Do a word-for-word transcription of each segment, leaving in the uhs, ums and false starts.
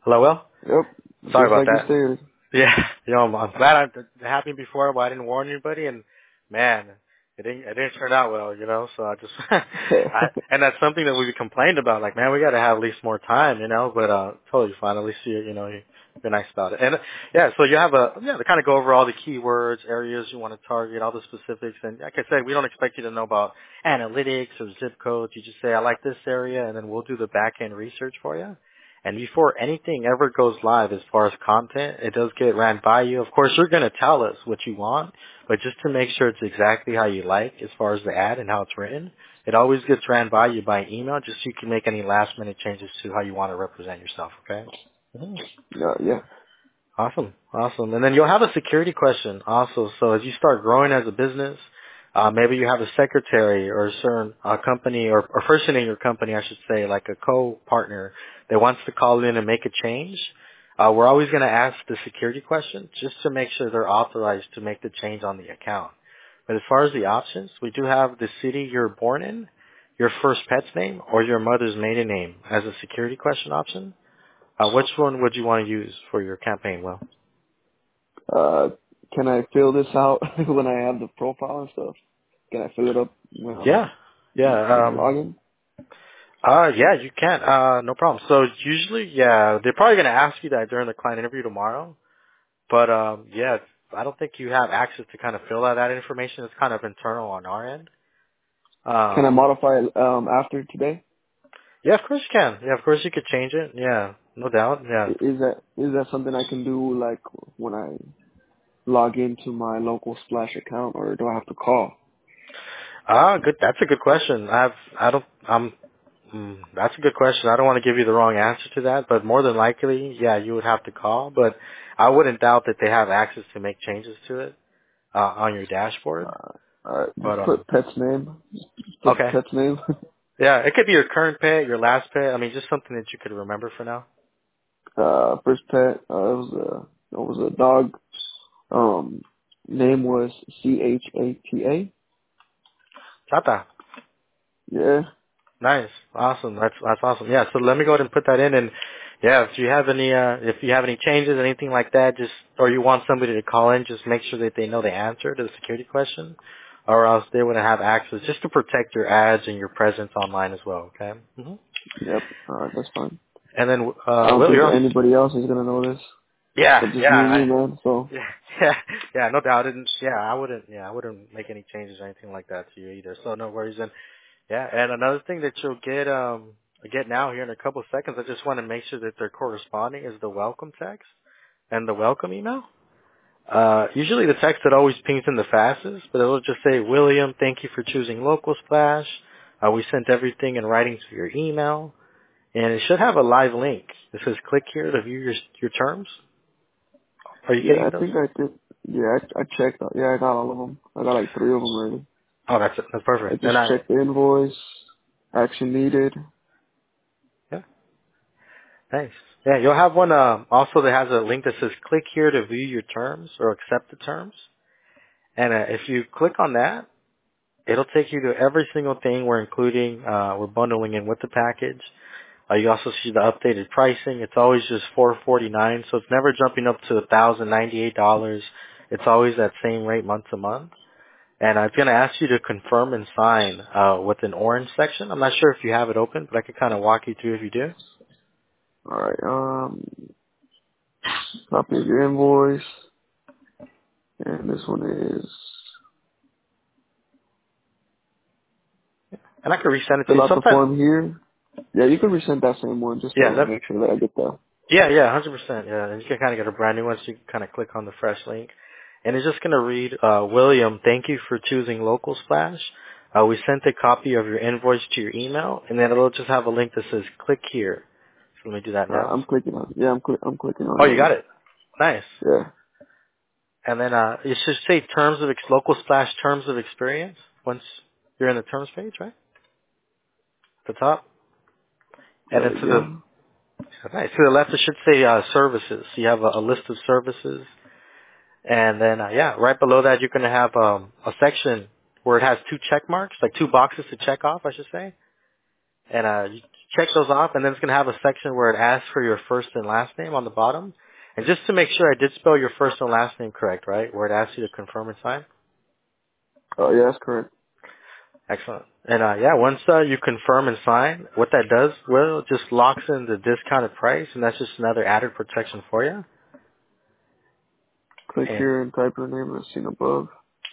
Hello, Will? Yep, Sorry just about like you that. said. Yeah, you know, I'm, I'm glad I, it happened before, but I didn't warn anybody, and man, it didn't, it didn't turn out well, you know, so I just, I, and that's something that we complained about, like, man, we gotta have at least more time, you know, but, uh, totally fine, at least you, you know, you're nice about it. And, yeah, so you have a, yeah, to kind of go over all the keywords, areas you want to target, all the specifics, and like I said, we don't expect you to know about analytics or zip codes, you just say, I like this area, and then we'll do the back-end research for you. And before anything ever goes live as far as content, it does get ran by you. Of course, you're going to tell us what you want, but just to make sure it's exactly how you like as far as the ad and how it's written, it always gets ran by you by email just so you can make any last minute changes to how you want to represent yourself, okay? Mhm. Yeah, yeah. Awesome, awesome. And then you'll have a security question also. So as you start growing as a business, uh, maybe you have a secretary or a certain uh, company or, or person in your company, I should say, like a co-partner that wants to call in and make a change. Uh, we're always going to ask the security question just to make sure they're authorized to make the change on the account. But as far as the options, we do have the city you're born in, your first pet's name, or your mother's maiden name as a security question option. Uh, which one would you want to use for your campaign, Will? Uh, can I fill this out when I have the profile and stuff? Can I fill it up when I'm Yeah, yeah, when I um, log in? uh, yeah, you can, uh, no problem. So usually, yeah, they're probably going to ask you that during the client interview tomorrow, but, um, yeah, I don't think you have access to kind of fill out that information. It's kind of internal on our end. Can I Um, modify it um after today? yeah, of course you can. Yeah, of course you could change it. Yeah, no doubt. I- Yeah. Is that is that something I can do like when I log into my local Splash account, or do I have to call? Ah, good. That's a good question. I've, I don't, I'm, mm, that's a good question. I don't want to give you the wrong answer to that, but more than likely, yeah, you would have to call, but I wouldn't doubt that they have access to make changes to it, uh, on your dashboard. Uh, alright, But, just um, put pet's name. Just put okay. pet's name. Yeah, it could be your current pet, your last pet. I mean, just something that you could remember for now. uh, first pet. Uh, it was a it was a dog. Um, name was C H A T A. Chata. Yeah. Nice. Awesome. That's, that's awesome. Yeah, so let me go ahead and put that in, and yeah, if you have any, uh, if you have any changes, anything like that, just, or you want somebody to call in, just make sure that they know the answer to the security question, or else they wouldn't have access, just to protect your ads and your presence online as well, okay? hmm Yep. Alright, that's fine. And then, I uh, don't Will, think you're on. anybody else is gonna know this, Yeah, but just yeah, me and I, you, man. So, yeah, yeah, yeah, no doubt. And yeah, I wouldn't, yeah, I wouldn't make any changes or anything like that to you either. So no worries. And yeah, and another thing that you'll get, um, get now here in a couple of seconds, I just want to make sure that they're corresponding is the welcome text and the welcome email. Uh, usually the text that always pings in the fastest, but it'll just say, William, thank you for choosing Local Splash. Uh, we sent everything in writing to your email. And it should have a live link. It says click here to view your, your terms. Are you yeah, getting I those? think I did. Yeah, I, I checked. Yeah, I got all of them. I got like three of them already. Oh, that's it. That's I perfect. just And I, checked the invoice. Action needed. yeah, nice. Yeah, you'll have one, uh, also that has a link that says click here to view your terms or accept the terms. And uh, if you click on that, it'll take you to every single thing we're including, uh, we're bundling in with the package. Uh, you also see the updated pricing. It's always just four forty-nine, so it's never jumping up to one thousand ninety-eight dollars. It's always that same rate month to month. And I'm going to ask you to confirm and sign uh, with an orange section. I'm not sure if you have it open, but I could kind of walk you through if you do. All right. Um, copy of your invoice, and this one is And I can resend it to fill you. out the Sometimes, form here. Yeah, you can resend that same one just yeah, to that, make sure that I get the. yeah, yeah, one hundred percent. Yeah, and you can kind of get a brand new one, so you can kind of click on the fresh link. And it's just going to read, uh, William, thank you for choosing Local Splash. Uh, we sent a copy of your invoice to your email, and then it'll just have a link that says click here. So let me do that All right, now. I'm clicking on. Yeah, I'm cli- I'm clicking on Oh, it you got now. it. Nice. Yeah. And then uh, it should say terms of ex- Local Splash terms of experience once you're in the terms page, right? At the top. And There then we to the go. nice, to the left it should say uh, services. You have a, a list of services. And then, uh, yeah, right below that, you're going to have um, a section where it has two check marks, like two boxes to check off, I should say. and uh, you check those off, and then it's gonna have a section where it asks for your first and last name on the bottom. And just to make sure I did spell your first and last name correct, right? Where it asks you to confirm and sign. Oh, yeah, that's correct. Excellent. And uh, yeah, once uh, you confirm and sign, what that does, well, it just locks in the discounted price, and that's just another added protection for you. Click And here and type the name as seen above.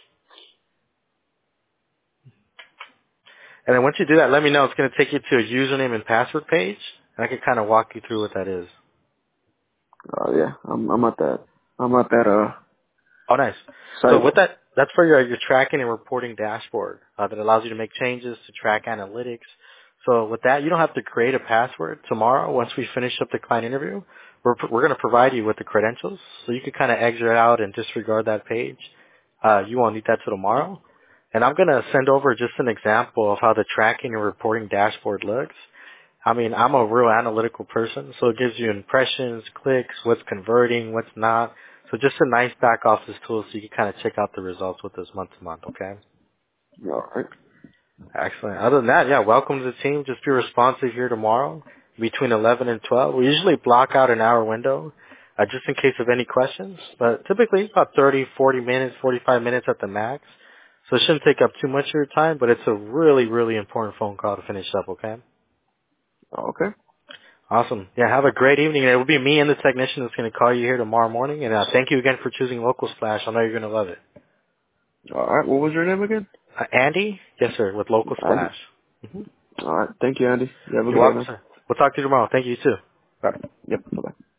and then once you do that, let me know. It's going to take you to a username and password page, and I can kind of walk you through what that is. Oh, yeah, I'm, I'm at that. I'm at that, uh, Oh, nice. So site. with that, that's for your, your tracking and reporting dashboard uh, that allows you to make changes to track analytics. So with that, you don't have to create a password. Tomorrow, once we finish up the client interview, we're, we're going to provide you with the credentials. So you can kind of exit out and disregard that page. Uh, you won't need that till tomorrow. And I'm going to send over just an example of how the tracking and reporting dashboard looks. I mean, I'm a real analytical person, so it gives you impressions, clicks, what's converting, what's not. So just a nice back office tool so you can kind of check out the results with this month to month, okay? All right. Excellent. Other than that, yeah, welcome to the team. Just be responsive here tomorrow between eleven and twelve. We usually block out an hour window uh, just in case of any questions, but typically it's about thirty, forty minutes, forty-five minutes at the max. So it shouldn't take up too much of your time, but it's a really, really important phone call to finish up, okay? Okay. Awesome. Yeah, have a great evening. It will be me and the technician that's going to call you here tomorrow morning. And uh, thank you again for choosing Local Splash. I know you're going to love it. All right. What was your name again? Uh, Andy? Yes, sir, with Local Andy. Splash. hmm All right. Thank you, Andy. You have a You're good day, welcome, man. sir. We'll talk to you tomorrow. Thank you, you too. All right. Yep. Bye-bye.